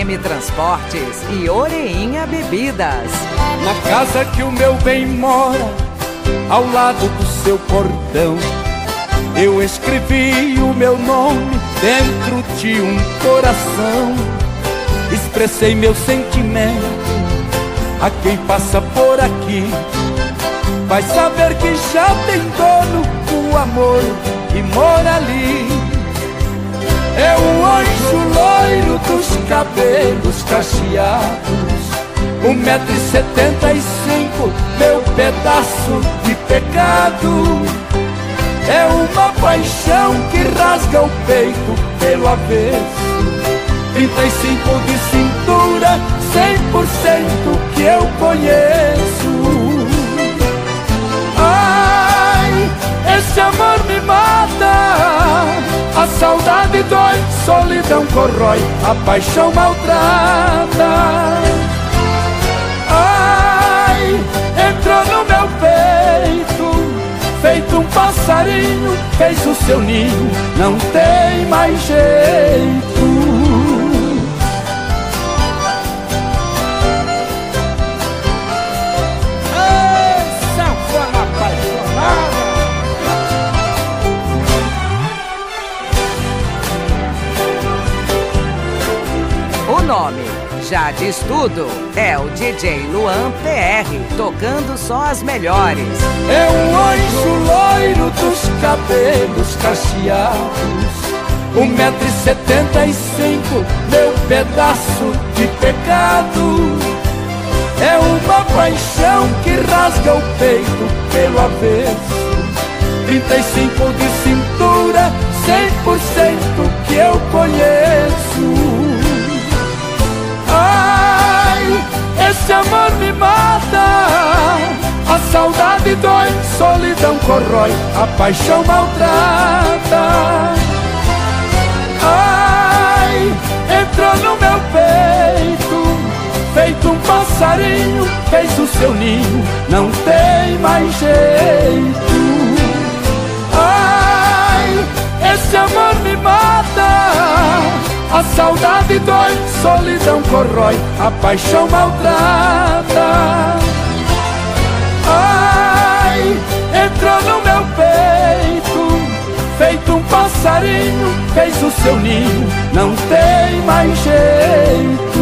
Nome Transportes e Oreinha Bebidas. Na casa que o meu bem mora, ao lado do seu portão, eu escrevi o meu nome dentro de um coração. Expressei meu sentimento a quem passa por aqui. Vai saber que já tem dono o amor que mora ali. É o anjo loiro dos cabelos cacheados, 1,75 m, meu pedaço de pecado. É uma paixão que rasga o peito pelo avesso, 35 de cintura, 100% que eu conheço. Ai, esse amor me mata, a saudade dói, solidão corrói, a paixão maltrata. Ai, entrou no meu peito, feito um passarinho, fez o seu ninho, não tem mais jeito. Ei, sanfona apaixonada! O nome já diz tudo, é o DJ Luan PR, tocando só as melhores. É um anjo loiro dos cabelos cacheados, 1,75 m, meu pedaço de pecado. É uma paixão que rasga o peito pelo avesso, 35 de cintura, 100% que eu conheço. Ai, esse amor me mata, a saudade dói, solidão corrói, a paixão maltrata. Ai, entrou no meu peito, feito um passarinho, fez o seu ninho, não tem mais jeito. Ai, esse amor me mata, a saudade dói, solidão corrói, a paixão maltrata. Ai, entrou no meu peito, feito um passarinho, fez o seu ninho, não tem mais jeito.